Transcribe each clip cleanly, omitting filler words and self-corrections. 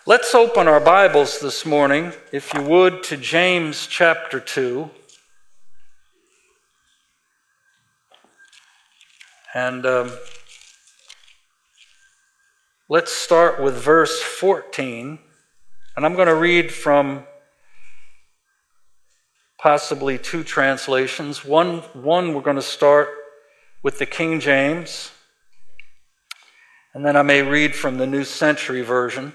Let's open our Bibles this morning, if you would, to James chapter 2. And let's start with verse 14. And I'm going to read from possibly two translations. One we're going to start with the King James. And then I may read from the New Century Version.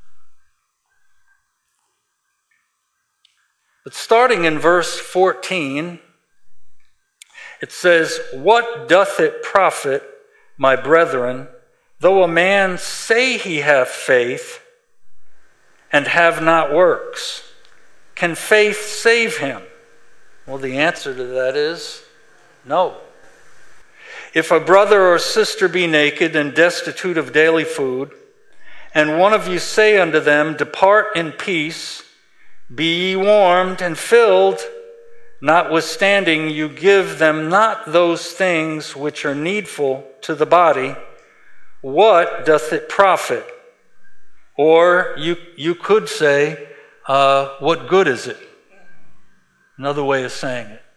But starting in verse 14, it says, "What doth it profit, my brethren, though a man say he hath faith, and have not works? Can faith save him?" Well, the answer to that is no. "If a brother or sister be naked and destitute of daily food, and one of you say unto them, Depart in peace, be ye warmed and filled, notwithstanding you give them not those things which are needful to the body, what doth it profit?" Or you could say, what good is it? Another way of saying it.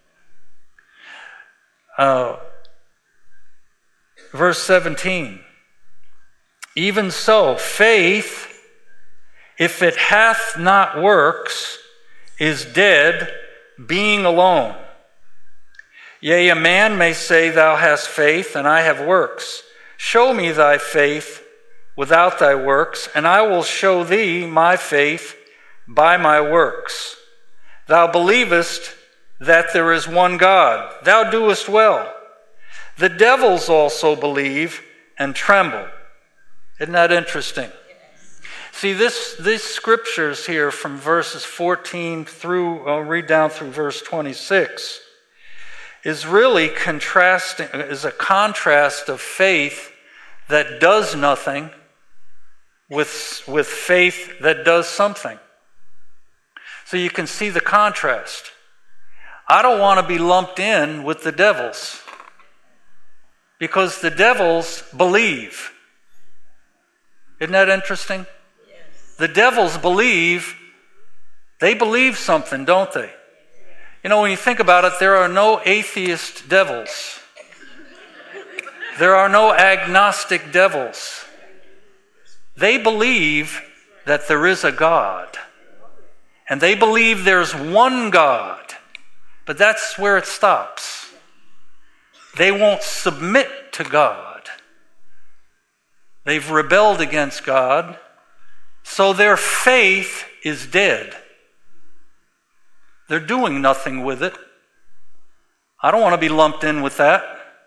Verse 17, "Even so, faith, if it hath not works, is dead, being alone. Yea, a man may say, Thou hast faith, and I have works. Show me thy faith without thy works, and I will show thee my faith by my works. Thou believest that there is one God. Thou doest well. The devils also believe and tremble." Isn't that interesting? See, these scriptures here from verses 14 through, I'll read down through verse 26, is really is a contrast of faith that does nothing with faith that does something. So you can see the contrast. I don't want to be lumped in with the devils because the devils believe. Isn't that interesting? The devils believe, they believe something, don't they? You know, when you think about it, there are no atheist devils. There are no agnostic devils. They believe that there is a God. And they believe there's one God. But that's where it stops. They won't submit to God. They've rebelled against God. So their faith is dead. They're doing nothing with it. I don't want to be lumped in with that.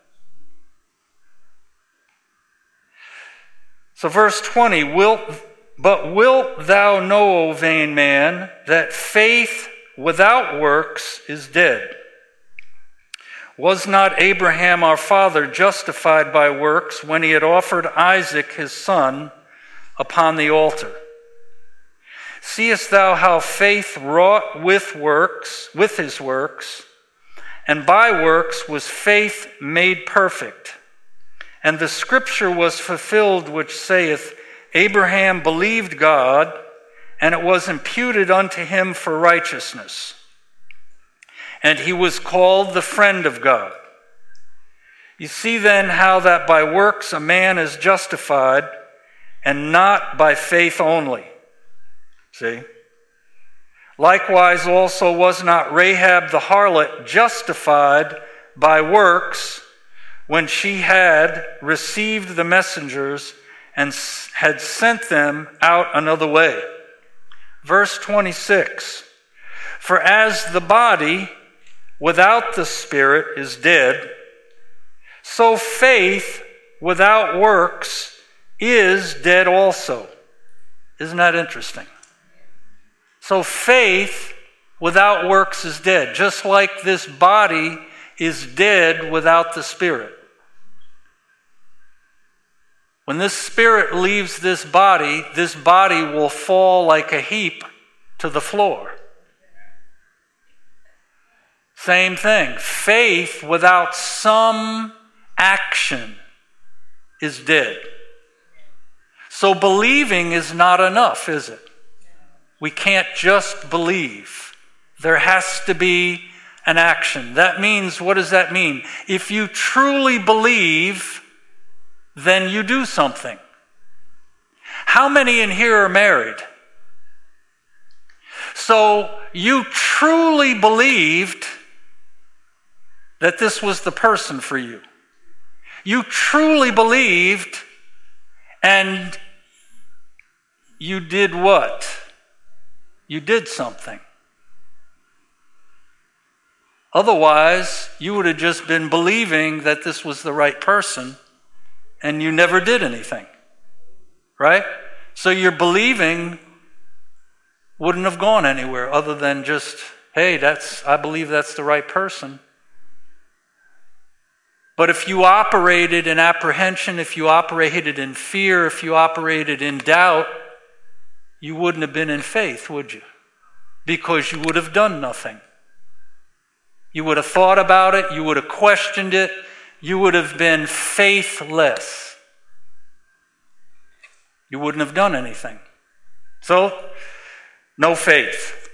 So verse 20, "But wilt thou know, O vain man, that faith without works is dead? Was not Abraham our father justified by works when he had offered Isaac his son upon the altar? Seest thou how faith wrought with his works, and by works was faith made perfect? And the scripture was fulfilled which saith, Abraham believed God, and it was imputed unto him for righteousness. And he was called the friend of God. You see then how that by works a man is justified, and not by faith only." See? "Likewise also was not Rahab the harlot justified by works when she had received the messengers and had sent them out another way." Verse 26, "For as the body without the spirit is dead, so faith without works is dead also." Isn't that interesting? So faith without works is dead, just like this body is dead without the spirit. When this spirit leaves this body will fall like a heap to the floor. Same thing. Faith without some action is dead. So believing is not enough, is it? We can't just believe. There has to be an action. That means, what does that mean? If you truly believe, then you do something. How many in here are married? So you truly believed that this was the person for you. You truly believed, and you did what? You did something. Otherwise, you would have just been believing that this was the right person, and you never did anything. Right? So your believing wouldn't have gone anywhere other than just, hey, I believe that's the right person. But if you operated in apprehension, if you operated in fear, if you operated in doubt, you wouldn't have been in faith, would you? Because you would have done nothing. You would have thought about it, you would have questioned it, you would have been faithless. You wouldn't have done anything. So, no faith.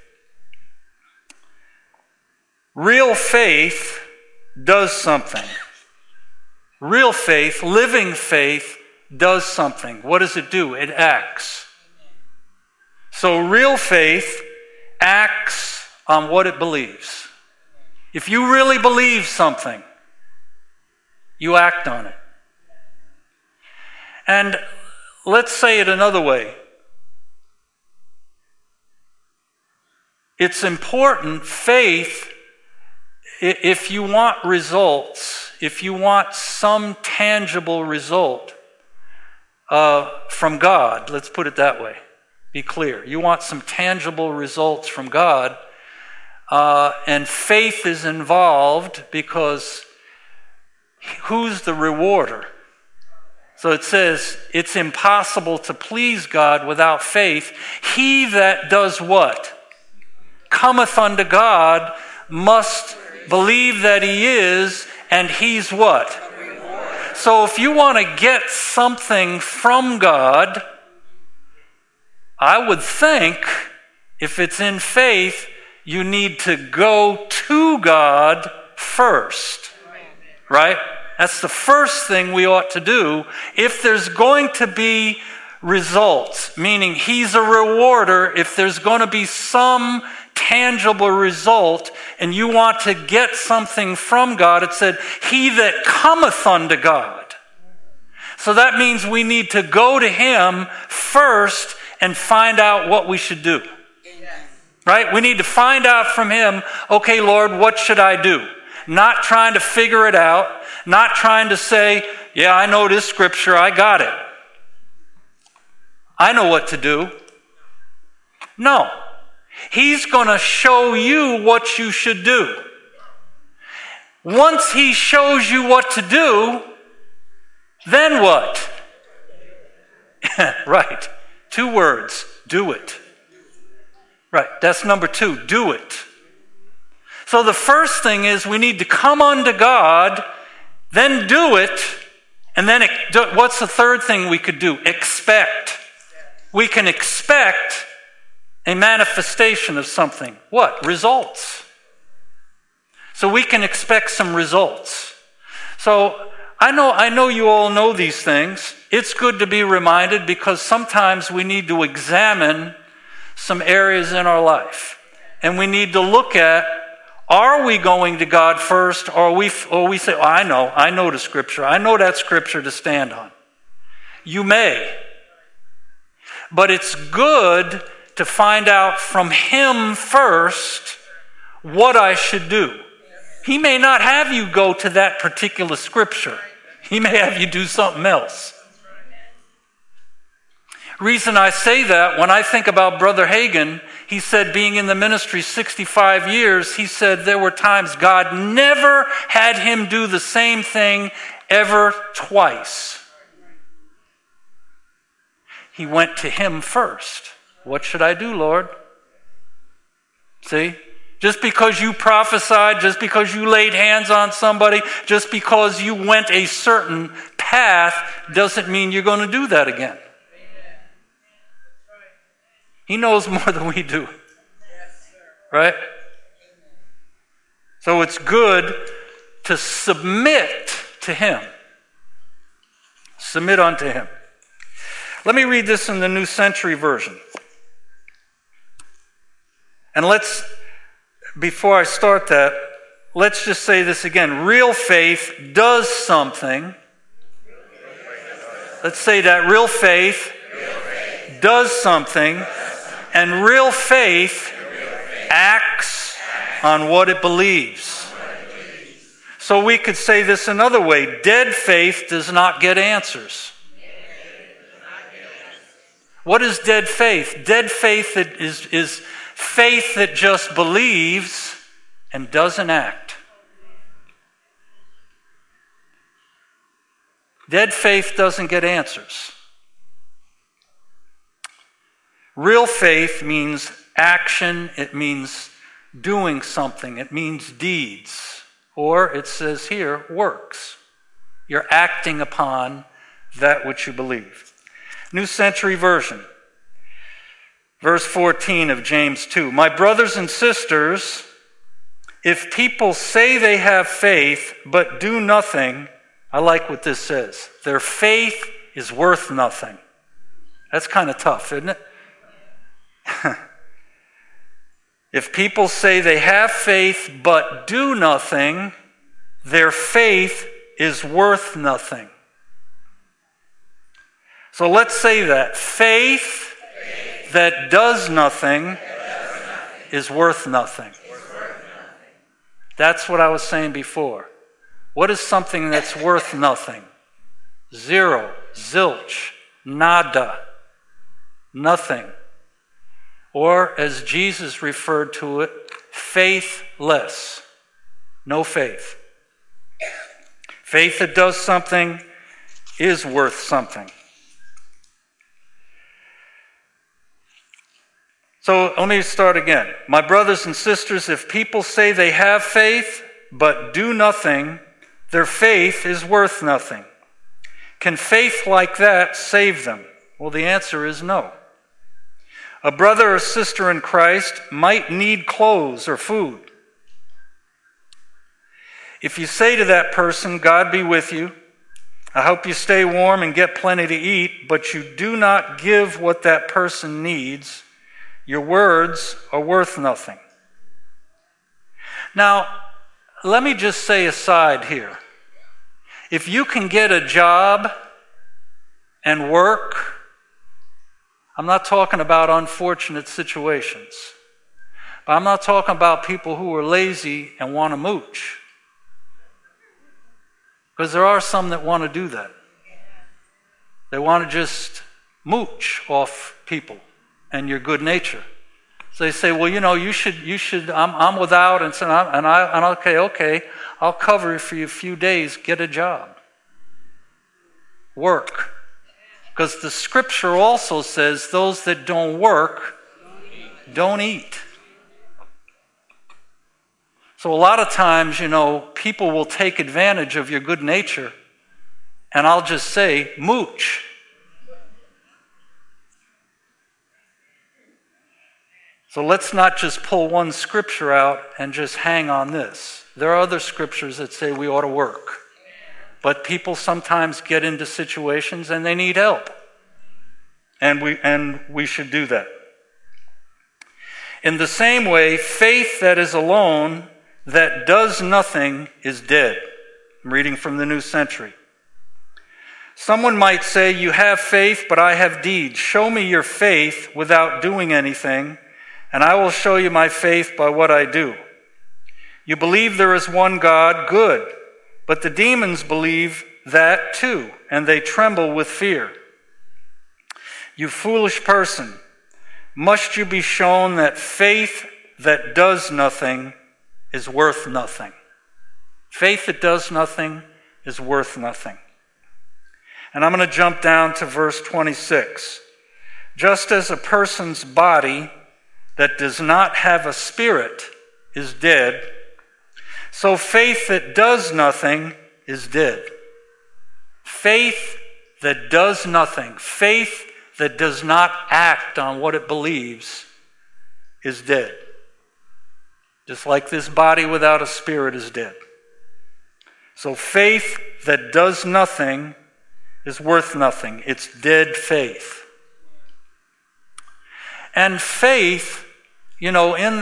Real faith does something. Real faith, living faith, does something. What does it do? It acts. So real faith acts on what it believes. If you really believe something, you act on it. And let's say it another way. It's important, faith, if you want results, if you want some tangible result from God, let's put it that way, be clear. You want some tangible results from God, and faith is involved because who's the rewarder? So it says, it's impossible to please God without faith. He that does what? Cometh unto God must believe that he is, and he's what? So if you want to get something from God, I would think, if it's in faith, you need to go to God first. Right? That's the first thing we ought to do if there's going to be results, meaning he's a rewarder. If there's going to be some tangible result and you want to get something from God, it said, he that cometh unto God. So that means we need to go to him first and find out what we should do. Right? We need to find out from him, okay, Lord, what should I do? Not trying to figure it out, not trying to say, yeah, I know this scripture, I got it. I know what to do. No. He's going to show you what you should do. Once he shows you what to do, then what? Right. 2 words. Do it. Right. That's number 2. Do it. So the first thing is we need to come unto God, then do it, and then what's the third thing we could do? Expect. We can expect a manifestation of something. What? Results. So we can expect some results. So I know you all know these things. It's good to be reminded because sometimes we need to examine some areas in our life. And we need to look at, are we going to God first, or we say, oh, I know the scripture. I know that scripture to stand on. You may. But it's good to find out from him first what I should do. He may not have you go to that particular scripture. He may have you do something else. Reason I say that, when I think about Brother Hagin, he said being in the ministry 65 years, he said there were times God never had him do the same thing ever twice. He went to him first. What should I do, Lord? See? Just because you prophesied, just because you laid hands on somebody, just because you went a certain path, doesn't mean you're going to do that again. He knows more than we do. Right? So it's good to submit to him. Submit unto him. Let me read this in the New Century Version. And before I start that, let's just say this again. Real faith does something. Let's say that. Real faith does something. And real faith acts on what it believes. So we could say this another way. Dead faith does not get answers. What is dead faith? Dead faith is faith that just believes and doesn't act. Dead faith doesn't get answers. Real faith means action. It means doing something. It means deeds. Or it says here, works. You're acting upon that which you believe. New Century Version. Verse 14 of James 2. My brothers and sisters, if people say they have faith but do nothing, I like what this says. Their faith is worth nothing. That's kind of tough, isn't it? If people say they have faith but do nothing, their faith is worth nothing. So let's say that. Faith that does nothing is worth nothing. That's what I was saying before. What is something that's worth nothing? Zero, zilch, nada, nothing. Or, as Jesus referred to it, faithless. No faith. Faith that does something is worth something. So let me start again. My brothers and sisters, if people say they have faith but do nothing, their faith is worth nothing. Can faith like that save them? Well, the answer is no. A brother or sister in Christ might need clothes or food. If you say to that person, God be with you, I hope you stay warm and get plenty to eat, but you do not give what that person needs, your words are worth nothing. Now, let me just say aside here. If you can get a job and work, I'm not talking about unfortunate situations. But I'm not talking about people who are lazy and want to mooch. Because there are some that want to do that. They want to just mooch off people and your good nature. So they say, well, you should, I'm without, and so okay, I'll cover for you a few days, get a job. Work. Because the scripture also says those that don't work don't eat. So a lot of times, people will take advantage of your good nature, and I'll just say, mooch. So let's not just pull one scripture out and just hang on this. There are other scriptures that say we ought to work. But people sometimes get into situations and they need help. And we should do that. In the same way, faith that is alone, that does nothing, is dead. I'm reading from the New Century. Someone might say, you have faith, but I have deeds. Show me your faith without doing anything, and I will show you my faith by what I do. You believe there is one God, good. But the demons believe that too, and they tremble with fear. You foolish person, must you be shown that faith that does nothing is worth nothing? Faith that does nothing is worth nothing. And I'm going to jump down to verse 26. Just as a person's body that does not have a spirit is dead, so faith that does nothing is dead. Faith that does nothing. Faith that does not act on what it believes is dead. Just like this body without a spirit is dead. So faith that does nothing is worth nothing. It's dead faith. And faith, in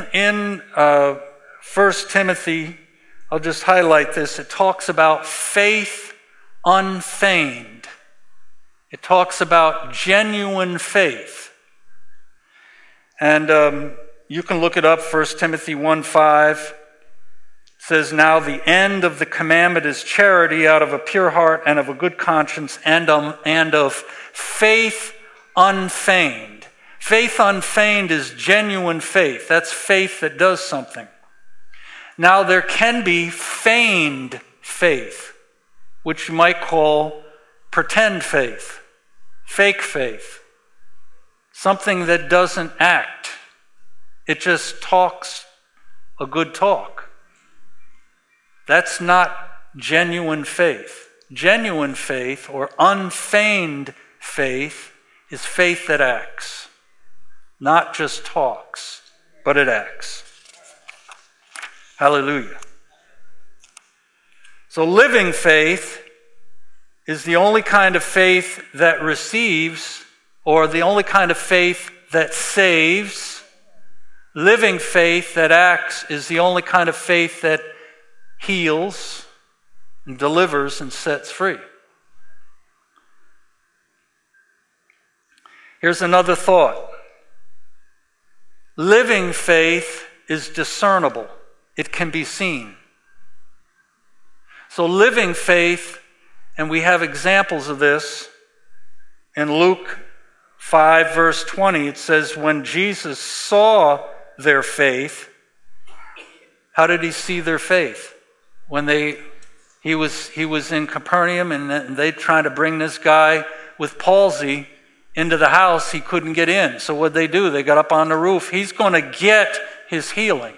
1 Timothy, I'll just highlight this. It talks about faith unfeigned. It talks about genuine faith. And you can look it up, 1 Timothy 1:5. It says, "Now the end of the commandment is charity out of a pure heart and of a good conscience and of faith unfeigned." Faith unfeigned is genuine faith. That's faith that does something. Now there can be feigned faith, which you might call pretend faith, fake faith, something that doesn't act. It just talks a good talk. That's not genuine faith. Genuine faith, or unfeigned faith, is faith that acts. Not just talks, but it acts. Hallelujah. So living faith is the only kind of faith that receives, or the only kind of faith that saves. Living faith that acts is the only kind of faith that heals and delivers and sets free. Here's another thought. Living faith is discernible. It can be seen. So living faith, and we have examples of this in Luke 5 verse 20. It says, when Jesus saw their faith, how did he see their faith? When he was in Capernaum and they tried to bring this guy with palsy into the house, he couldn't get in. So what'd they do? They got up on the roof. He's going to get his healing.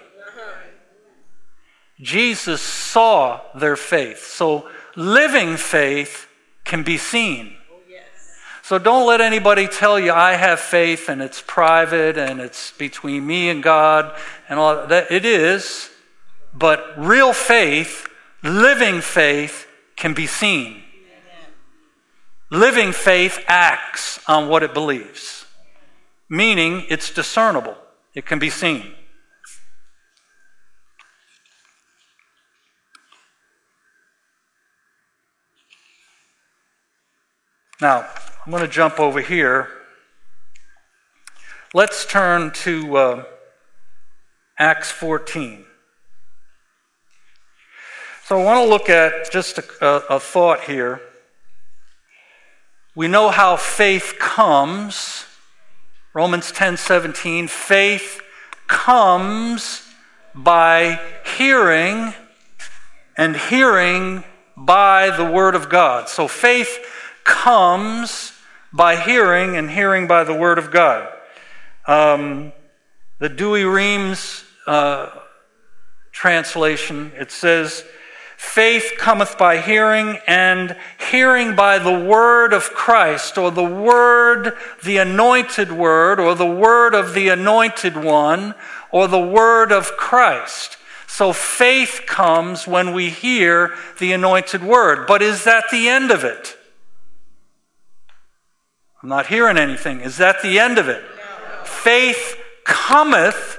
Jesus saw their faith. So living faith can be seen. So don't let anybody tell you I have faith and it's private and it's between me and God and all that. It is, but real faith, living faith, can be seen. Living faith acts on what it believes, meaning it's discernible. It can be seen. Now, I'm going to jump over here. Let's turn to Acts 14. So I want to look at just a thought here. We know how faith comes. Romans 10:17. Faith comes by hearing, and hearing by the Word of God. So faith comes by hearing, and hearing by the Word of God. The Douay-Rheims translation, it says, faith cometh by hearing, and hearing by the word of Christ, or the word, the anointed word, or the word of the anointed one, or the word of Christ. So faith comes when we hear the anointed word. But is that the end of it? I'm not hearing anything. Is that the end of it? No. Faith cometh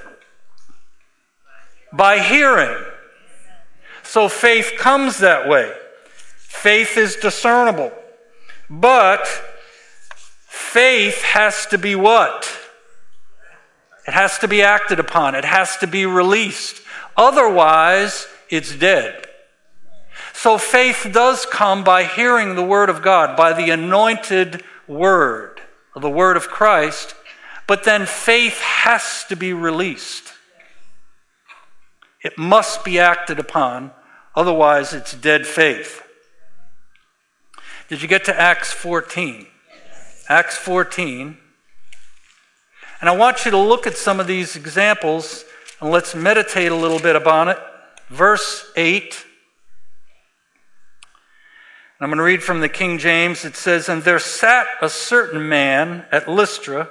by hearing. So faith comes that way. Faith is discernible. But faith has to be what? It has to be acted upon. It has to be released. Otherwise, it's dead. So faith does come by hearing the word of God, by the anointed word, the word of Christ. But then faith has to be released. It must be acted upon, otherwise it's dead faith. Did you get to Acts 14? Acts 14. And I want you to look at some of these examples, and let's meditate a little bit upon it. Verse 8. I'm going to read from the King James. It says, "And there sat a certain man at Lystra,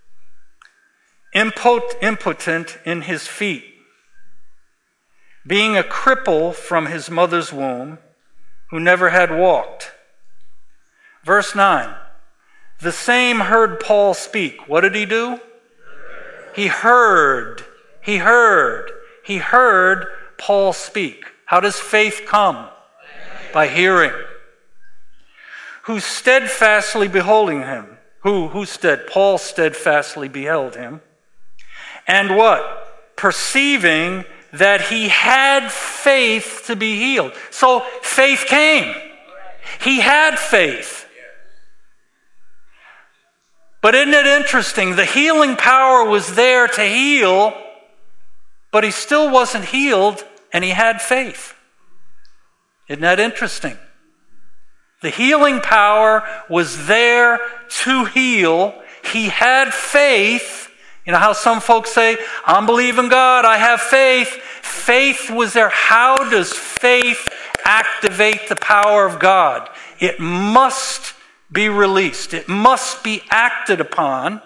impotent in his feet, being a cripple from his mother's womb, who never had walked." Verse 9, "The same heard Paul speak." What did he do? He heard Paul speak. How does faith come? By hearing. "Who steadfastly beholding him," Paul steadfastly beheld him, "and what? Perceiving that he had faith to be healed." So faith came. He had faith. But isn't it interesting? The healing power was there to heal, but he still wasn't healed, and he had faith. Isn't that interesting? The healing power was there to heal. He had faith. You know how some folks say, "I'm believing God, I have faith." Faith was there. How does faith activate the power of God? It must be released. It must be acted upon.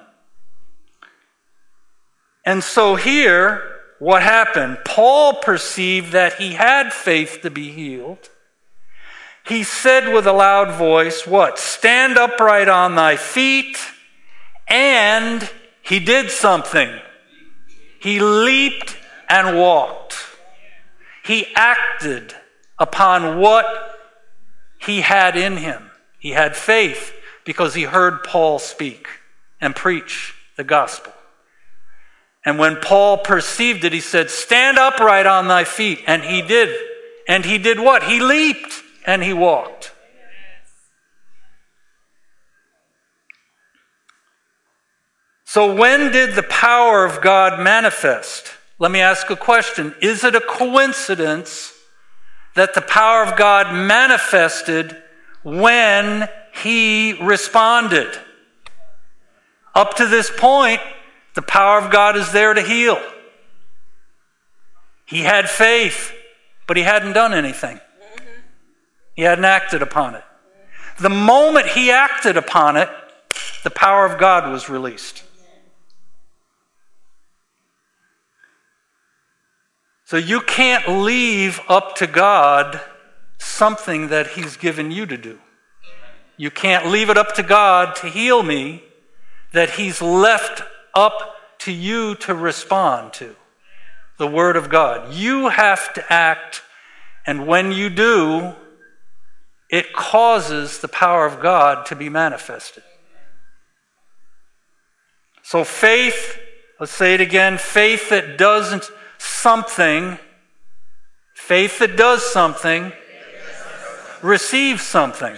And so here, what happened? Paul perceived that he had faith to be healed. He said with a loud voice, what? "Stand upright on thy feet." And he did something. He leaped and walked. He acted upon what he had in him. He had faith because he heard Paul speak and preach the gospel. And when Paul perceived it, he said, "Stand upright on thy feet." And he did. And he did what? He leaped and he walked. So when did the power of God manifest? Let me ask a question. Is it a coincidence that the power of God manifested when he responded? Up to this point, the power of God is there to heal. He had faith, but he hadn't done anything. He hadn't acted upon it. The moment he acted upon it, the power of God was released. So you can't leave up to God something that he's given you to do. You can't leave it up to God to heal me that he's left up to you to respond to. The Word of God. You have to act, and when you do, it causes the power of God to be manifested. So faith, let's say it again, faith that does something, receives something.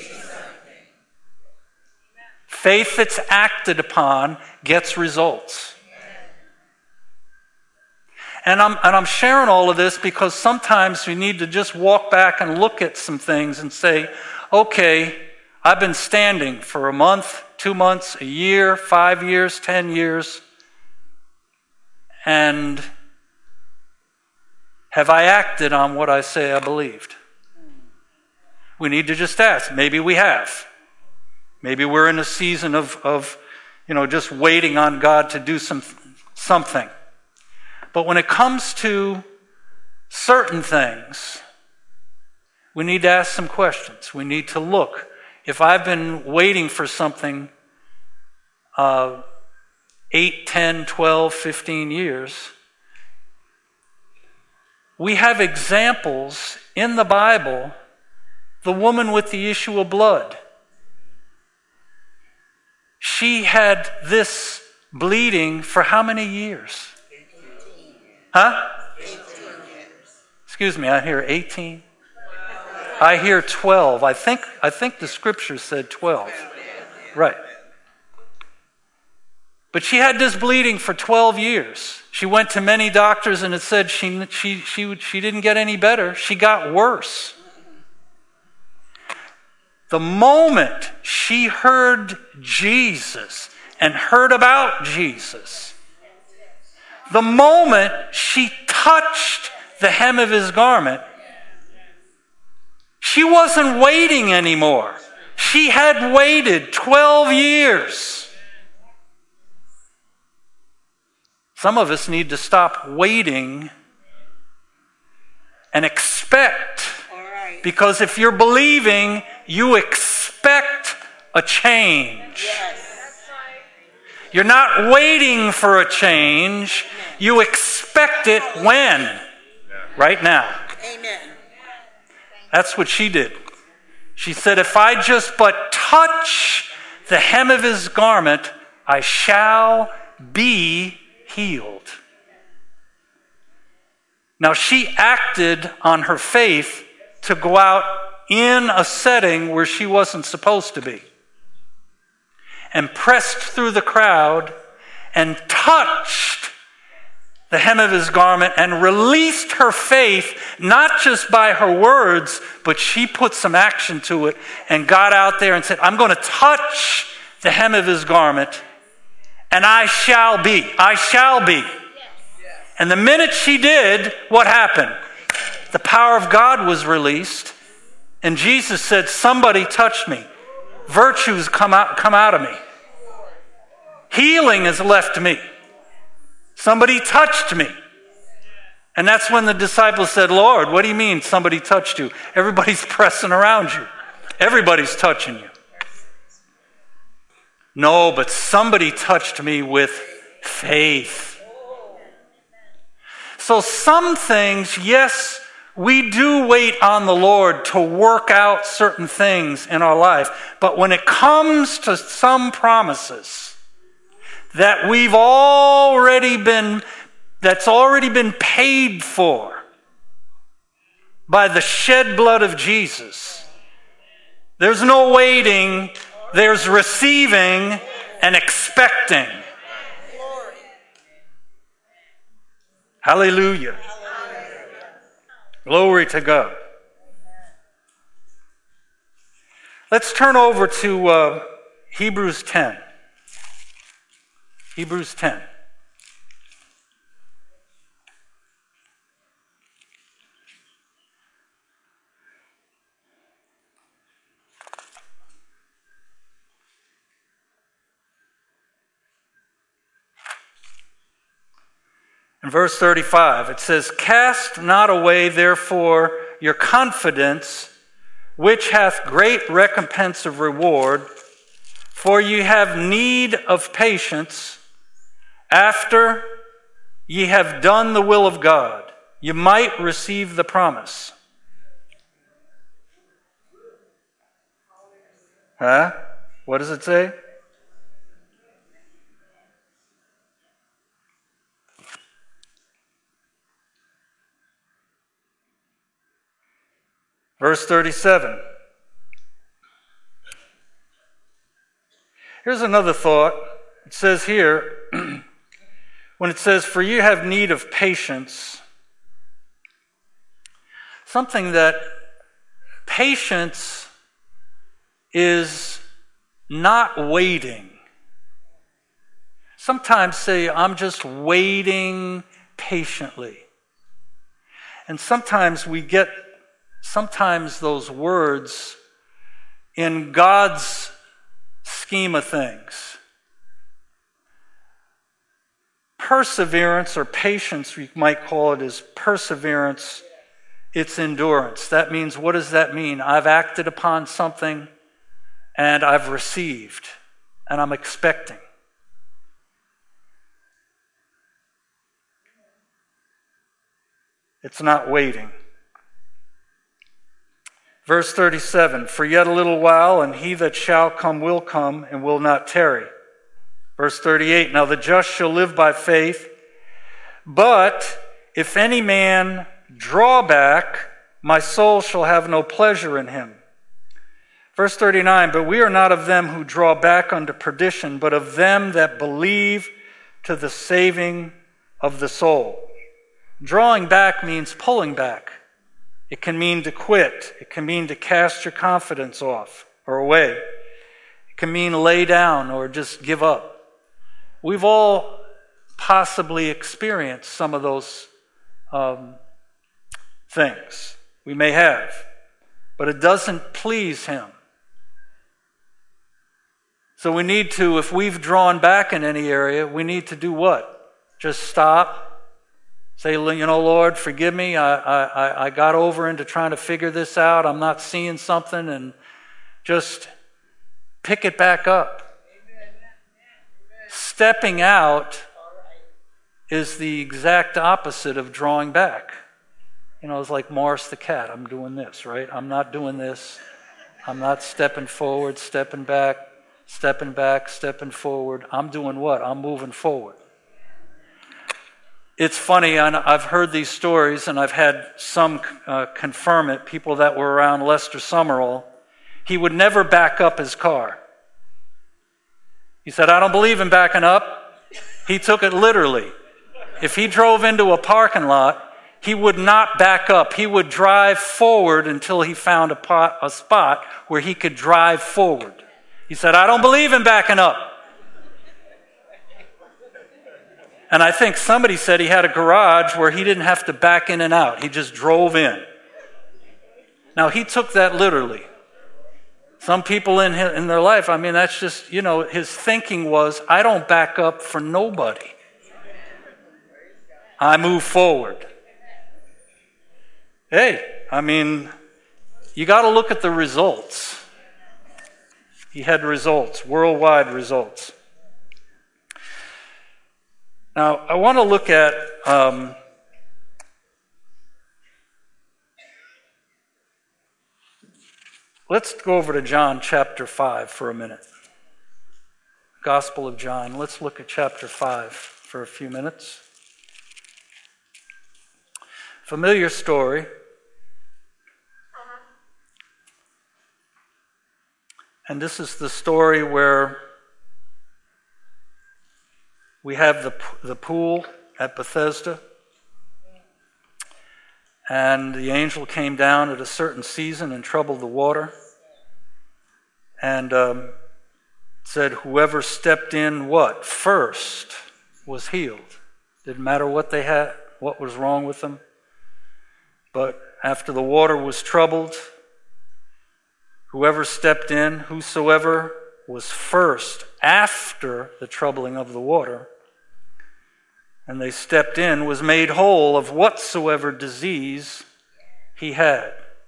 Faith that's acted upon gets results. And I'm sharing all of this because sometimes we need to just walk back and look at some things and say, okay, I've been standing for a month, 2 months, a year, 5 years, 10 years, and have I acted on what I say I believed? We need to just ask. Maybe we have. Maybe we're in a season of just waiting on God to do something. But when it comes to certain things, we need to ask some questions. We need to look. If I've been waiting for something 8, 10, 12, 15 years, we have examples in the Bible. The woman with the issue of blood. She had this bleeding for how many years? 18. Huh? 18 years. Excuse me, I hear 18. I hear 12. I think the scripture said 12. Right. But she had this bleeding for 12 years. She went to many doctors and it said she didn't get any better. She got worse. The moment she heard Jesus and heard about Jesus, the moment she touched the hem of his garment, She wasn't waiting anymore. She had waited 12 years. Some of us need to stop waiting and expect. Because if you're believing, you expect a change. You're not waiting for a change. You expect it when? Right now. Amen. That's what she did. She said, if I just but touch the hem of his garment, I shall be healed. Now she acted on her faith to go out in a setting where she wasn't supposed to be, and pressed through the crowd and touched the hem of his garment and released her faith, not just by her words, but she put some action to it and got out there and said, I'm going to touch the hem of his garment and I shall be. I shall be. And the minute she did, what happened? The power of God was released, and Jesus said, somebody touched me. Virtues come out of me. Healing has left me. Somebody touched me. And that's when the disciples said, Lord, what do you mean somebody touched you? Everybody's pressing around you. Everybody's touching you. No, but somebody touched me with faith. So some things, yes, we do wait on the Lord to work out certain things in our life. But when it comes to some promises that that's already been paid for by the shed blood of Jesus, there's no waiting, there's receiving and expecting. Hallelujah. Glory to God. Let's turn over to Hebrews 10. Hebrews 10. In verse 35, it says, cast not away, therefore, your confidence, which hath great recompense of reward, for ye have need of patience, after ye have done the will of God, you might receive the promise. What does it say? Verse 37. Here's another thought. It says here, when it says, for you have need of patience, something that patience is not waiting. Sometimes say, I'm just waiting patiently. And sometimes we get those words in God's scheme of things. Perseverance or patience, we might call it, is perseverance. It's endurance. That means, what does that mean? I've acted upon something and I've received and I'm expecting. It's not waiting. Verse 37, for yet a little while, and he that shall come will come, and will not tarry. Verse 38, now the just shall live by faith, but if any man draw back, my soul shall have no pleasure in him. Verse 39, but we are not of them who draw back unto perdition, but of them that believe to the saving of the soul. Drawing back means pulling back. It can mean to quit. It can mean to cast your confidence off or away. It can mean lay down or just give up. We've all possibly experienced some of those things. We may have. but it doesn't please him. So we need to, if we've drawn back in any area, we need to do what? Just stop. Say, Lord, forgive me. I got over into trying to figure this out. I'm not seeing something, and just pick it back up. Stepping out is the exact opposite of drawing back. It's like Morris the cat. I'm doing this, right? I'm not doing this. I'm not stepping forward, stepping back, stepping forward. I'm doing what? I'm moving forward. It's funny, and I've heard these stories, and I've had some confirm it, people that were around Lester Summerall. He would never back up his car. He said, I don't believe in backing up. He took it literally. If he drove into a parking lot, he would not back up. He would drive forward until he found a spot where he could drive forward. He said, I don't believe in backing up. And I think somebody said he had a garage where he didn't have to back in and out. He just drove in. Now, he took that literally. Some people in their life, that's just, his thinking was, I don't back up for nobody. I move forward. Hey, you got to look at the results. He had results, worldwide results. Now, I want to look at let's go over to John chapter 5 for a minute. Gospel of John. Let's look at chapter 5 for a few minutes. Familiar story. And this is the story where we have the pool at Bethesda. And the angel came down at a certain season and troubled the water. And said whoever stepped in first was healed. Didn't matter what they had, what was wrong with them. But after the water was troubled, whoever stepped in, whosoever was first after the troubling of the water, and they stepped in, was made whole of whatsoever disease he had.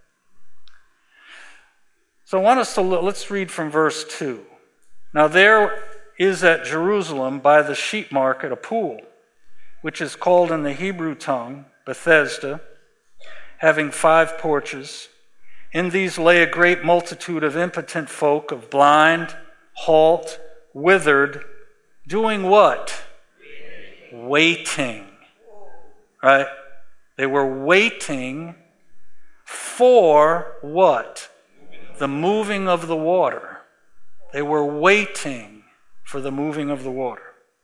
So I want us to let's read from verse 2. Now there is at Jerusalem by the sheep market a pool, which is called in the Hebrew tongue Bethesda, having 5 porches. In these lay a great multitude of impotent folk, of blind, halt, withered, doing what? Waiting. Right? They were waiting for what? The moving of the water. They were waiting for the moving of the water.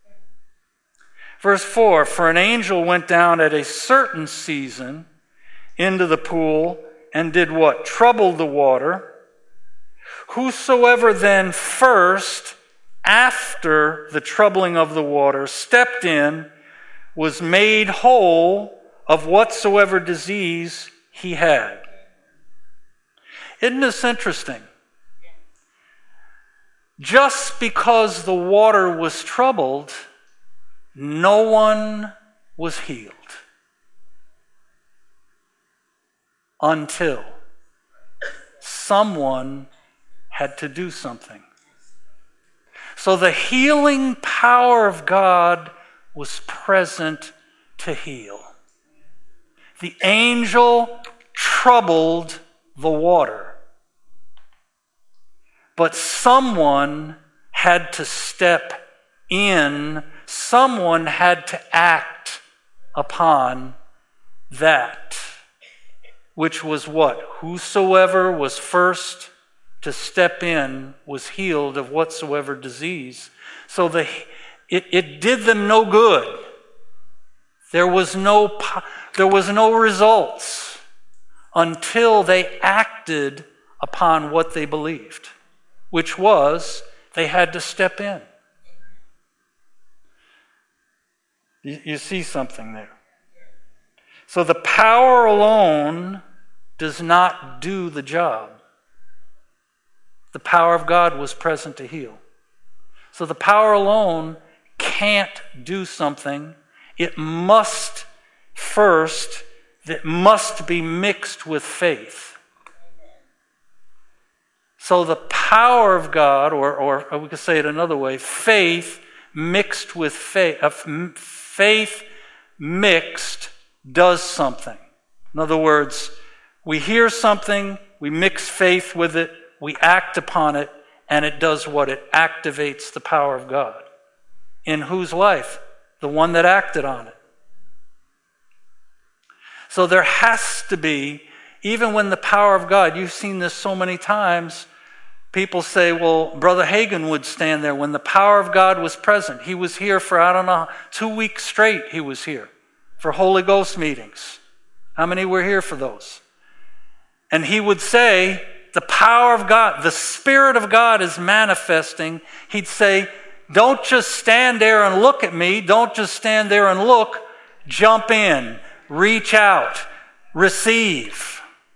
Verse 4, for an angel went down at a certain season into the pool and did what? Troubled the water. Whosoever then first, after the troubling of the water, stepped in, was made whole of whatsoever disease he had. Isn't this interesting? Just because the water was troubled, no one was healed. Until someone had to do something. So the healing power of God was present to heal. The angel troubled the water. But someone had to step in, someone had to act upon that. Which was what? Whosoever was first to step in was healed of whatsoever disease. So it did them no good. There was no results until they acted upon what they believed, which was they had to step in. You see something there. So the power alone does not do the job. The power of God was present to heal. So the power alone can't do something. It must be mixed with faith. So the power of God, or we could say it another way, faith mixed with faith mixed does something. In other words, we hear something, we mix faith with it, we act upon it, and it does what? It activates the power of God. In whose life? The one that acted on it. So there has to be, even when the power of God, you've seen this so many times, people say, well, Brother Hagin would stand there when the power of God was present. He was here for, 2 weeks straight he was here for Holy Ghost meetings. How many were here for those? And he would say, the power of God, the Spirit of God is manifesting. He'd say, don't just stand there and look at me. Don't just stand there and look. Jump in, reach out, receive.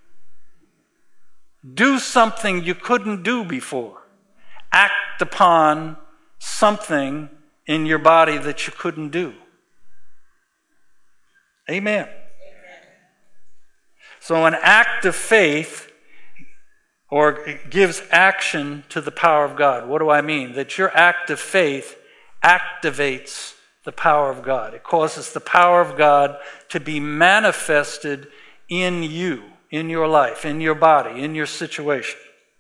Do something you couldn't do before. Act upon something in your body that you couldn't do. Amen. So an act of faith, or it gives action to the power of God. What do I mean? That your act of faith activates the power of God. It causes the power of God to be manifested in you, in your life, in your body, in your situation.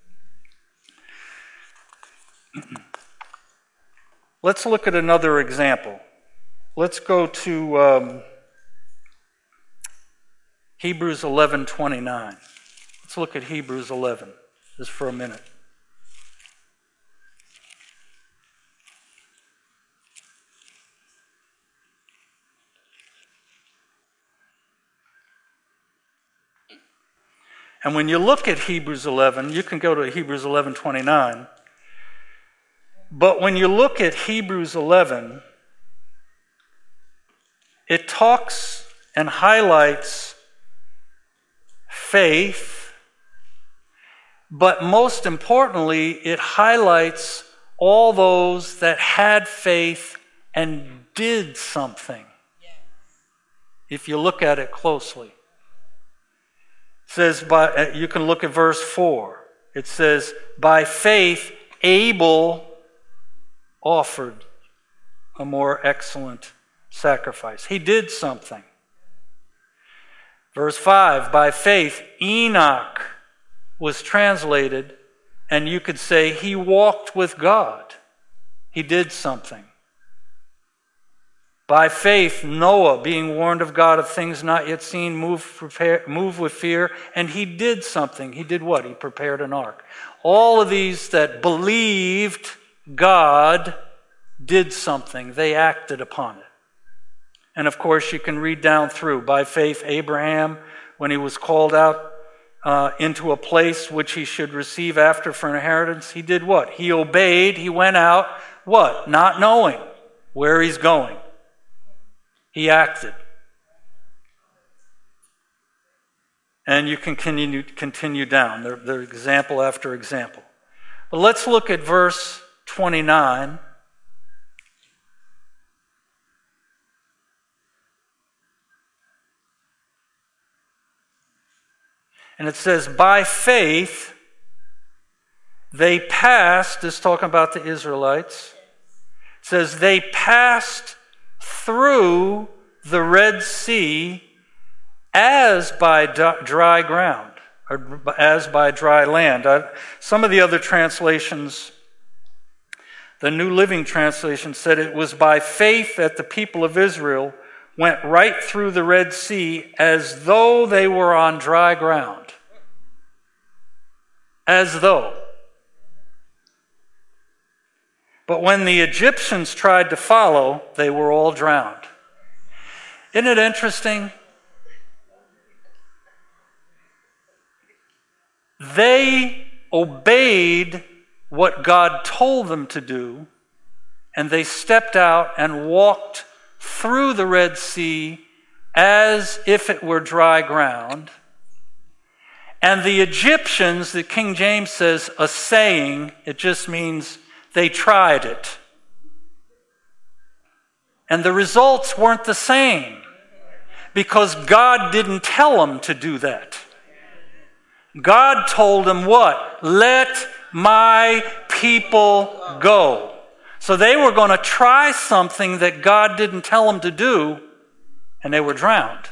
Let's look at another example. Let's go to Hebrews 11:29. Let's look at Hebrews 11 just for a minute. And when you look at Hebrews 11, you can go to Hebrews 11:29. But when you look at Hebrews 11, it talks and highlights faith, but most importantly, it highlights all those that had faith and did something. If you look at it closely. It says, you can look at verse 4. It says, by faith, Abel offered a more excellent sacrifice. He did something. Verse 5, by faith, Enoch was translated, and you could say he walked with God. He did something. By faith, Noah, being warned of God of things not yet seen, moved with fear, and he did something. He did what? He prepared an ark. All of these that believed God did something. They acted upon it. And of course, you can read down through. By faith, Abraham, when he was called out into a place which he should receive after for an inheritance, he did what? He obeyed. He went out, what? Not knowing where he's going. He acted. And you can continue down. They're example after example. But let's look at verse 29. And it says, by faith, they passed, this is talking about the Israelites. It says, they passed through the Red Sea as by dry ground, or as by dry land. Some of the other translations, the New Living Translation said it was by faith that the people of Israel went right through the Red Sea as though they were on dry ground. As though. But when the Egyptians tried to follow, they were all drowned. Isn't it interesting? They obeyed what God told them to do, and they stepped out and walked through the Red Sea as if it were dry ground. And the Egyptians, the King James says, assaying, it just means they tried it. And the results weren't the same because God didn't tell them to do that. God told them what? Let my people go. So they were going to try something that God didn't tell them to do, and they were drowned.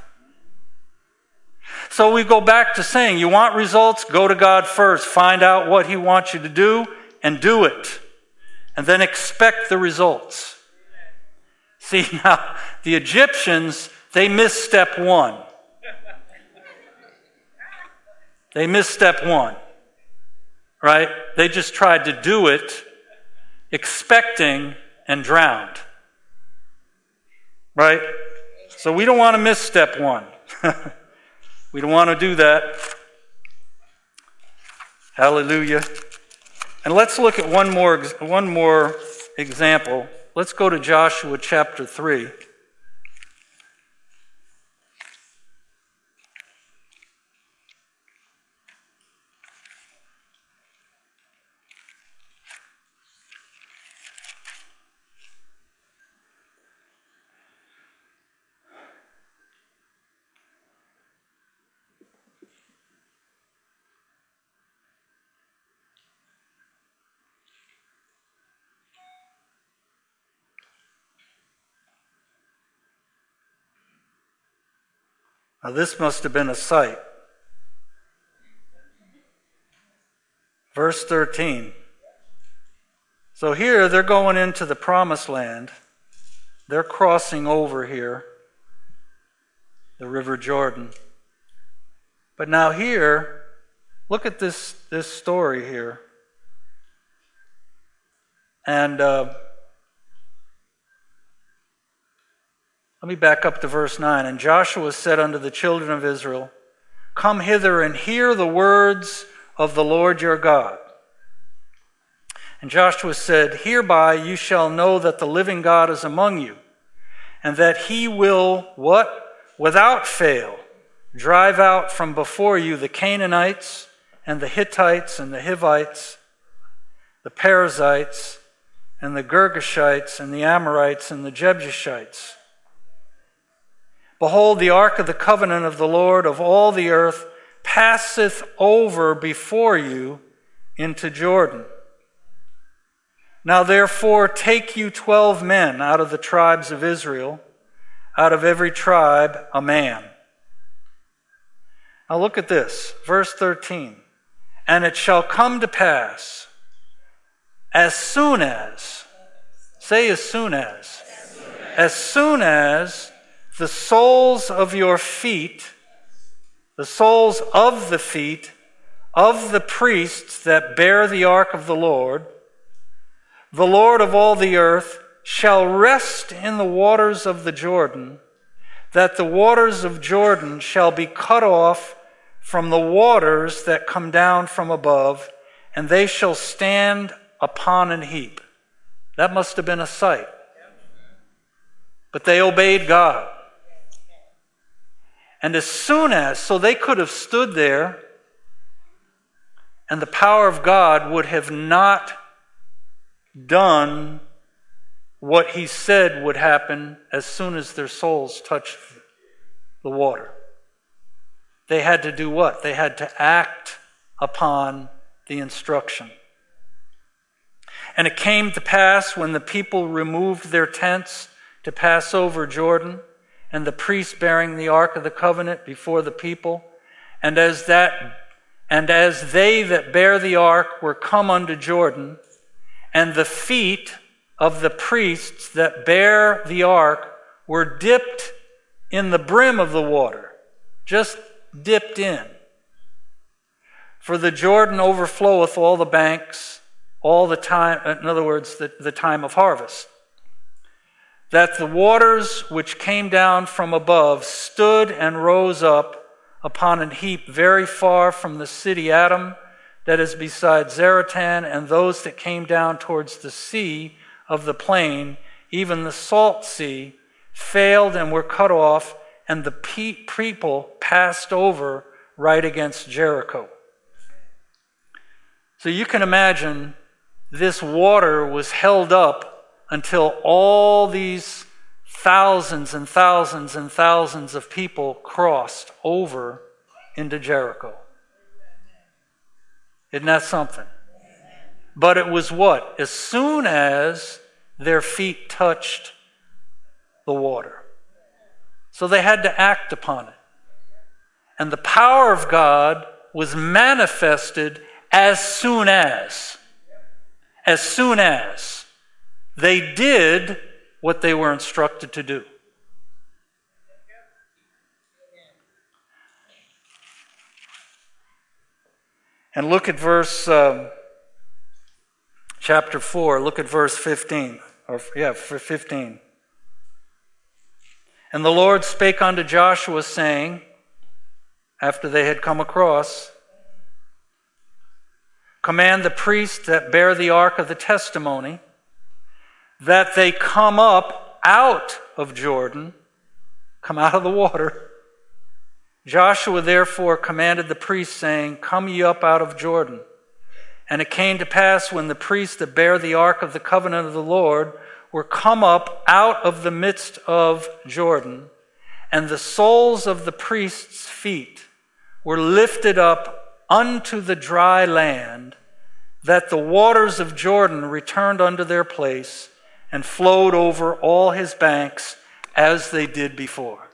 So we go back to saying, you want results? Go to God first. Find out what He wants you to do and do it. And then expect the results. See, now, the Egyptians, they missed step one. They missed step one. Right? They just tried to do it, expecting, and drowned. Right? So we don't want to miss step one. We don't want to do that. Hallelujah. And let's look at one more example. Let's go to Joshua chapter 3. Now this must have been a sight. Verse 13. So here they're going into the promised land. They're crossing over here, the River Jordan. But now here, look at this story here. And let me back up to verse 9. And Joshua said unto the children of Israel, come hither and hear the words of the Lord your God. And Joshua said, hereby you shall know that the living God is among you, and that He will, what? Without fail, drive out from before you the Canaanites, and the Hittites, and the Hivites, the Perizzites, and the Girgashites, and the Amorites, and the Jebusites. Behold, the ark of the covenant of the Lord of all the earth passeth over before you into Jordan. Now therefore take you 12 men out of the tribes of Israel, out of every tribe a man. Now look at this, verse 13. And it shall come to pass, as soon as, say as soon as the soles of your feet, the soles of the feet of the priests that bear the ark of the Lord of all the earth, shall rest in the waters of the Jordan, that the waters of Jordan shall be cut off from the waters that come down from above, and they shall stand upon an heap. That must have been a sight. But they obeyed God. And as soon as, so they could have stood there, and the power of God would have not done what He said would happen as soon as their souls touched the water. They had to do what? They had to act upon the instruction. And it came to pass when the people removed their tents to pass over Jordan, and the priests bearing the ark of the covenant before the people, and as they that bear the ark were come unto Jordan, and the feet of the priests that bear the ark were dipped in the brim of the water, just dipped in. For the Jordan overfloweth all the banks, all the time, in other words, the time of harvest. That the waters which came down from above stood and rose up upon an heap very far from the city Adam, that is beside Zaratan, and those that came down towards the sea of the plain, even the salt sea, failed and were cut off, and the people passed over right against Jericho. So you can imagine this water was held up until all these thousands and thousands and thousands of people crossed over into Jericho. Isn't that something? But it was what? As soon as their feet touched the water. So they had to act upon it. And the power of God was manifested as soon as they did what they were instructed to do. And look at chapter 4, look at verse 15. 15. And the Lord spake unto Joshua, saying, after they had come across, command the priests that bear the ark of the testimony, that they come up out of Jordan, come out of the water. Joshua therefore commanded the priests, saying, come ye up out of Jordan. And it came to pass, when the priests that bear the ark of the covenant of the Lord were come up out of the midst of Jordan, and the soles of the priests' feet were lifted up unto the dry land, that the waters of Jordan returned unto their place, and flowed over all his banks as they did before.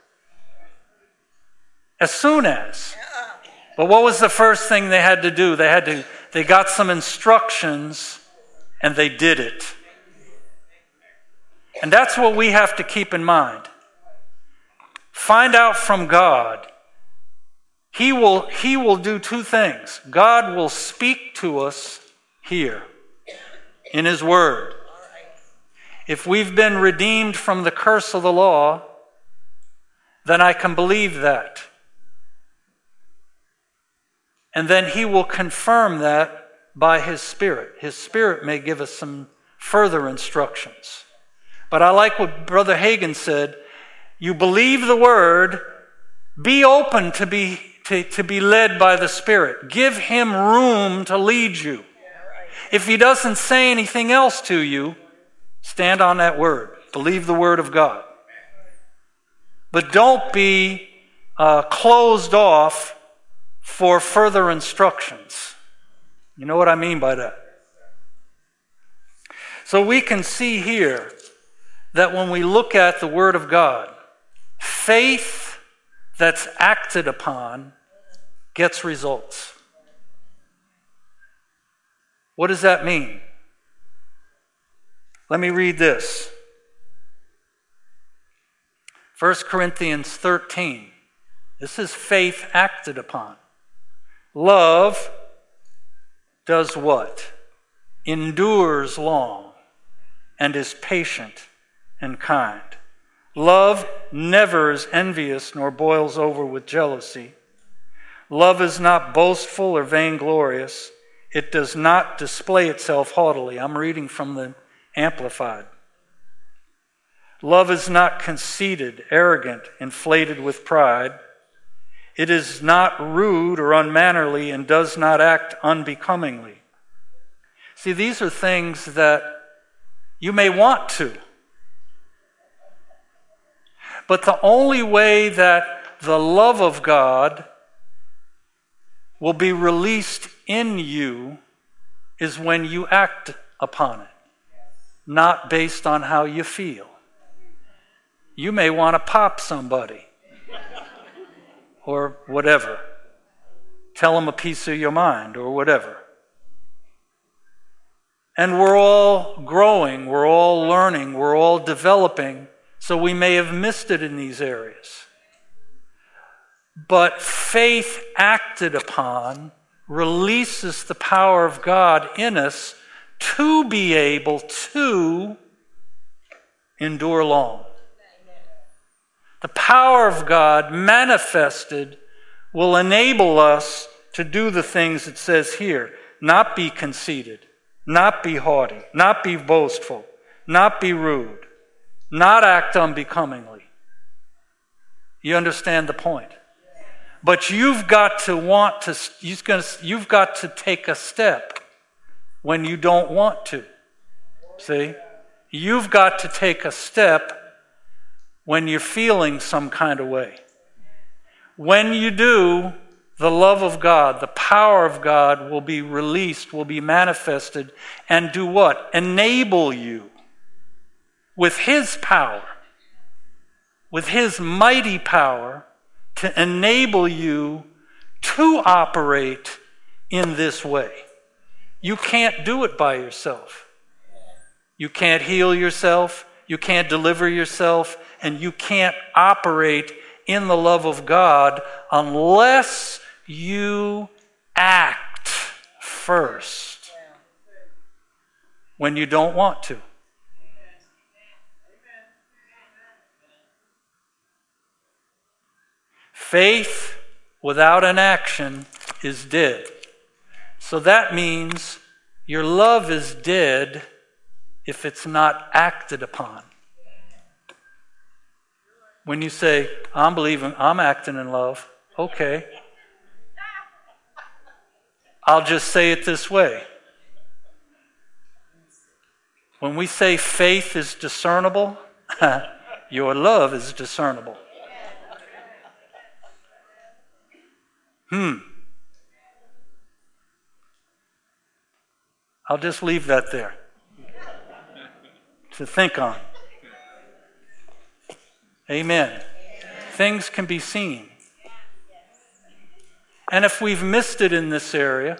As soon as. But what was the first thing they had to do? They got some instructions, and they did it. And that's what we have to keep in mind. Find out from God. He will do two things. God will speak to us here in His Word. If we've been redeemed from the curse of the law, then I can believe that. And then He will confirm that by His Spirit. His Spirit may give us some further instructions. But I like what Brother Hagin said. You believe the Word, be open to be led by the Spirit. Give Him room to lead you. If He doesn't say anything else to you, stand on that Word. Believe the Word of God. But don't be closed off for further instructions. You know what I mean by that? So we can see here that when we look at the Word of God, faith that's acted upon gets results. What does that mean? Let me read this. 1 Corinthians 13. This is faith acted upon. Love does what? Endures long and is patient and kind. Love never is envious nor boils over with jealousy. Love is not boastful or vainglorious. It does not display itself haughtily. I'm reading from the Amplified. Love is not conceited, arrogant, inflated with pride. It is not rude or unmannerly and does not act unbecomingly. See, these are things that you may want to. But the only way that the love of God will be released in you is when you act upon it, not based on how you feel. You may want to pop somebody or whatever. Tell them a piece of your mind or whatever. And we're all growing, we're all learning, we're all developing, so we may have missed it in these areas. But faith acted upon releases the power of God in us to be able to endure long. The power of God manifested will enable us to do the things it says here. Not be conceited, not be haughty, not be boastful, not be rude, not act unbecomingly. You understand the point? But you've got to take a step when you don't want to. See? You've got to take a step when you're feeling some kind of way. When you do, the love of God, the power of God will be released, will be manifested, and do what? Enable you with His power, with His mighty power, to enable you to operate in this way. You can't do it by yourself. You can't heal yourself, you can't deliver yourself, and you can't operate in the love of God unless you act first when you don't want to. Faith without an action is dead. So that means your love is dead if it's not acted upon. When you say, I'm believing, I'm acting in love, okay. I'll just say it this way. When we say faith is discernible, your love is discernible. I'll just leave that there to think on. Amen. Things can be seen. And if we've missed it in this area,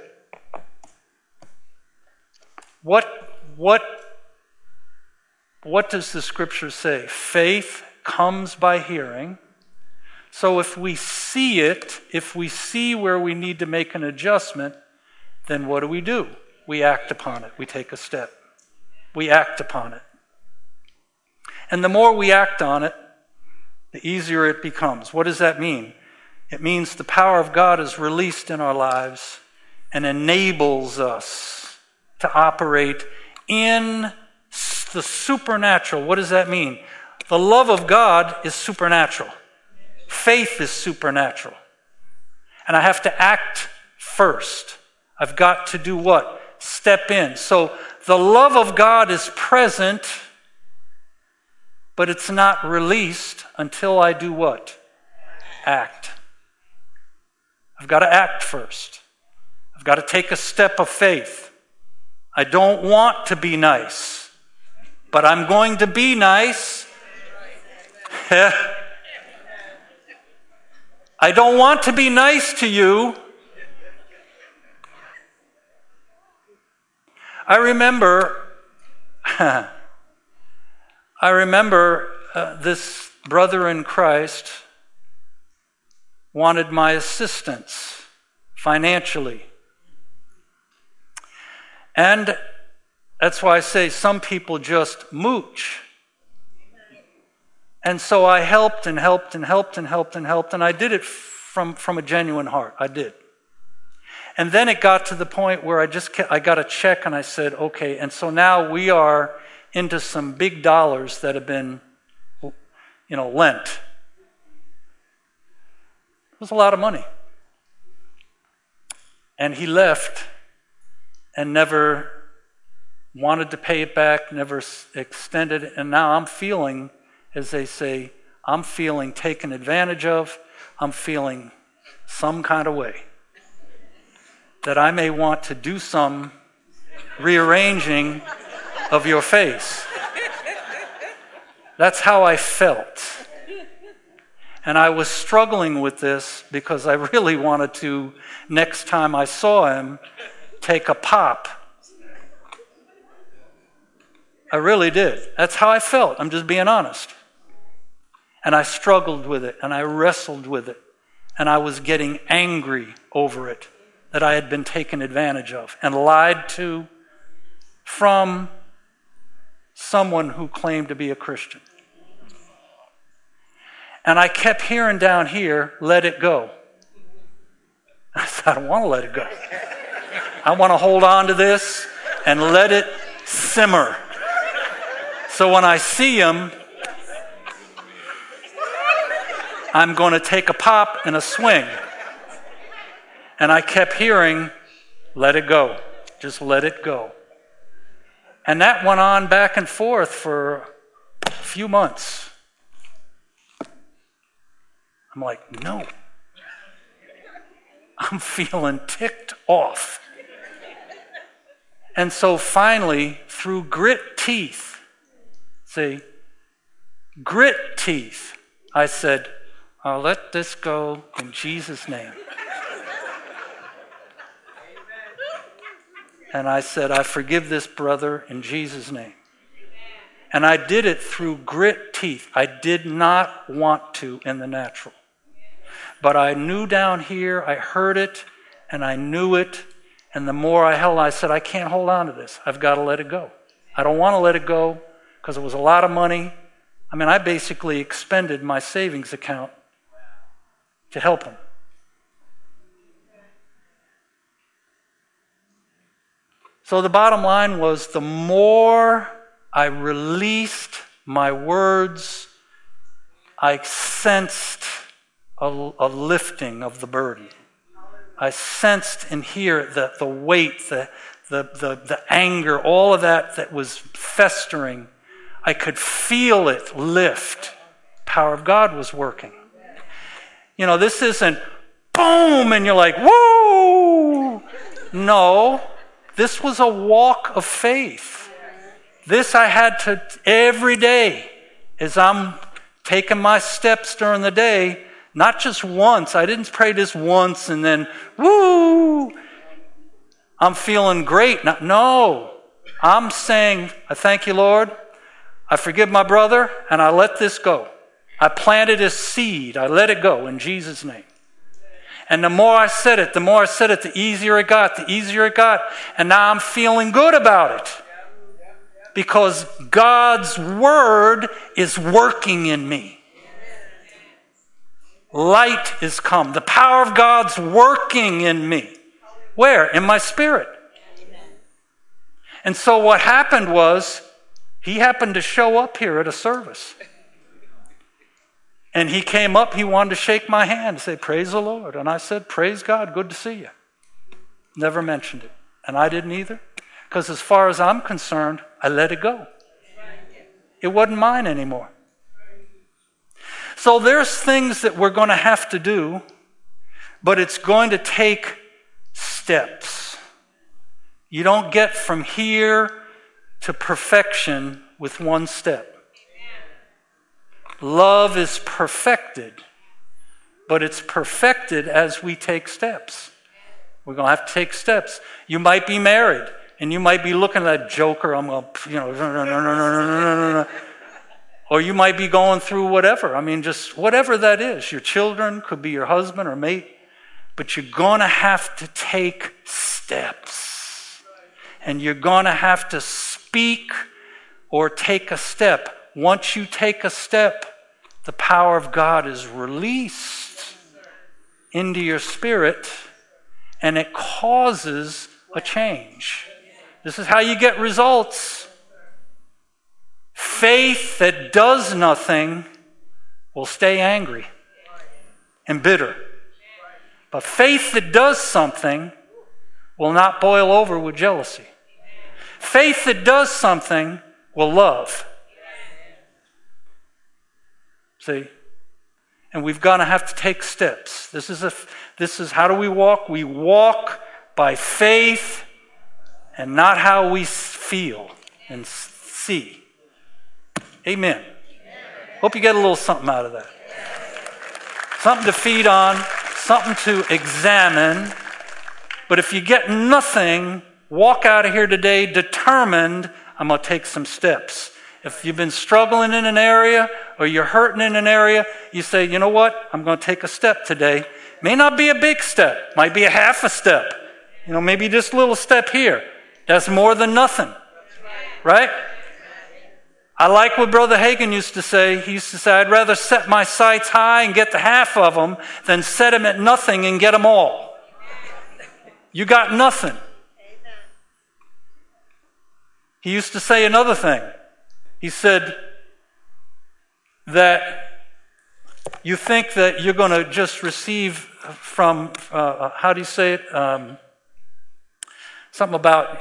what does the scripture say? Faith comes by hearing. So if we see it, if we see where we need to make an adjustment, then what do? We act upon it. We take a step. We act upon it. And the more we act on it, the easier it becomes. What does that mean? It means the power of God is released in our lives and enables us to operate in the supernatural. What does that mean? The love of God is supernatural. Faith is supernatural. And I have to act first. I've got to do what? Step in. So the love of God is present, but it's not released until I do what? Act. I've got to act first. I've got to take a step of faith. I don't want to be nice, but I'm going to be nice. I don't want to be nice to you. I remember this brother in Christ wanted my assistance financially. And that's why I say some people just mooch. And so I helped and helped and helped and helped and helped, and I did it from a genuine heart. I did. And then it got to the point where I got a check and I said, okay, and so now we are into some big dollars that have been, lent. It was a lot of money. And he left and never wanted to pay it back, never extended it, and now I'm feeling, as they say, I'm feeling taken advantage of. I'm feeling some kind of way that I may want to do some rearranging of your face. That's how I felt. And I was struggling with this because I really wanted to, next time I saw him, take a pop. I really did. That's how I felt. I'm just being honest. And I struggled with it, and I wrestled with it, and I was getting angry over it, that I had been taken advantage of and lied to from someone who claimed to be a Christian. And I kept hearing down here, let it go. I said, I don't want to let it go. I want to hold on to this and let it simmer. So when I see him, I'm going to take a pop and a swing. And I kept hearing, let it go. Just let it go. And that went on back and forth for a few months. I'm like, no. I'm feeling ticked off. And so finally, through grit teeth, I said, I'll let this go in Jesus' name. And I said, I forgive this brother in Jesus' name. And I did it through grit teeth. I did not want to in the natural. But I knew down here, I heard it, and I knew it. And the more I held, I said, I can't hold on to this. I've got to let it go. I don't want to let it go because it was a lot of money. I mean, I basically expended my savings account to help him. So the bottom line was, the more I released my words, I sensed a lifting of the burden. I sensed and hear the weight, the anger, all of that was festering. I could feel it lift. Power of God was working. You know, this isn't boom and you're like, woo! No, this was a walk of faith. This I had to, every day, as I'm taking my steps during the day, not just once. I didn't pray this once and then, woo, I'm feeling great. No, I'm saying, I thank you, Lord. I forgive my brother, and I let this go. I planted a seed. I let it go in Jesus' name. And the more I said it, the easier it got, And now I'm feeling good about it. Because God's word is working in me. Light is come. The power of God's working in me. Where? In my spirit. And so what happened was, he happened to show up here at a service. And he came up, he wanted to shake my hand and say, praise the Lord. And I said, praise God, good to see you. Never mentioned it. And I didn't either. Because as far as I'm concerned, I let it go. It wasn't mine anymore. So there's things that we're going to have to do, but it's going to take steps. You don't get from here to perfection with one step. Love is perfected, but it's perfected as we take steps. We're going to have to take steps. You might be married, and you might be looking at that joker, I'm going to, or you might be going through whatever. I mean, just whatever that is. Your children, could be your husband or mate. But you're going to have to take steps. And you're going to have to speak or take a step. Once you take a step, the power of God is released into your spirit, and it causes a change. This is how you get results. Faith that does nothing will stay angry and bitter. But faith that does something will not boil over with jealousy. Faith that does something will love. See? And we've got to have to take steps. This is how do we walk? We walk by faith and not how we feel and see. Amen. Hope you get a little something out of that. Something to feed on, something to examine. But if you get nothing, walk out of here today determined, I'm going to take some steps. If you've been struggling in an area or you're hurting in an area, you say, you know what? I'm going to take a step today. May not be a big step. Might be a half a step. You know, maybe just a little step here. That's more than nothing. Right? I like what Brother Hagin used to say. He used to say, I'd rather set my sights high and get the half of them than set them at nothing and get them all. You got nothing. He used to say another thing. He said that you think that you're going to just receive from, how do you say it? Something about,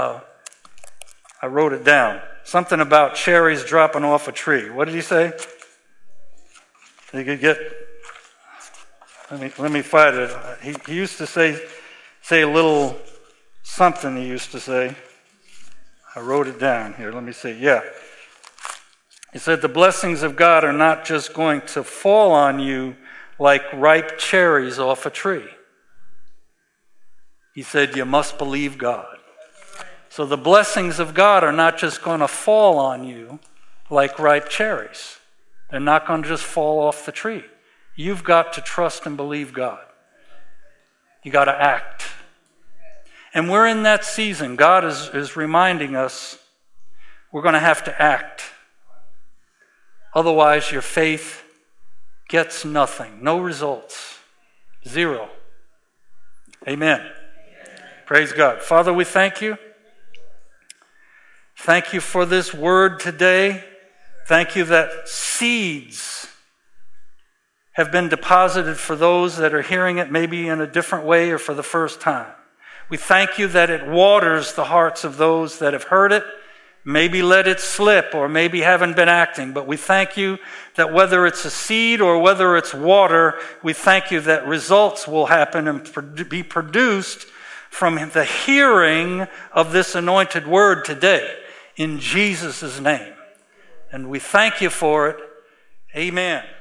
I wrote it down. Something about cherries dropping off a tree. What did he say? You could get, let me find it. He used to say a little something he used to say. I wrote it down here. Let me see. Yeah. He said the blessings of God are not just going to fall on you like ripe cherries off a tree. He said you must believe God. So the blessings of God are not just going to fall on you like ripe cherries. They're not going to just fall off the tree. You've got to trust and believe God. You got to act. And we're in that season. God is reminding us we're going to have to act. Otherwise, your faith gets nothing. No results. Zero. Amen. Praise God. Father, we thank you. Thank you for this word today. Thank you that seeds have been deposited for those that are hearing it maybe in a different way or for the first time. We thank you that it waters the hearts of those that have heard it, maybe let it slip or maybe haven't been acting. But we thank you that whether it's a seed or whether it's water, we thank you that results will happen and be produced from the hearing of this anointed word today in Jesus' name. And we thank you for it. Amen.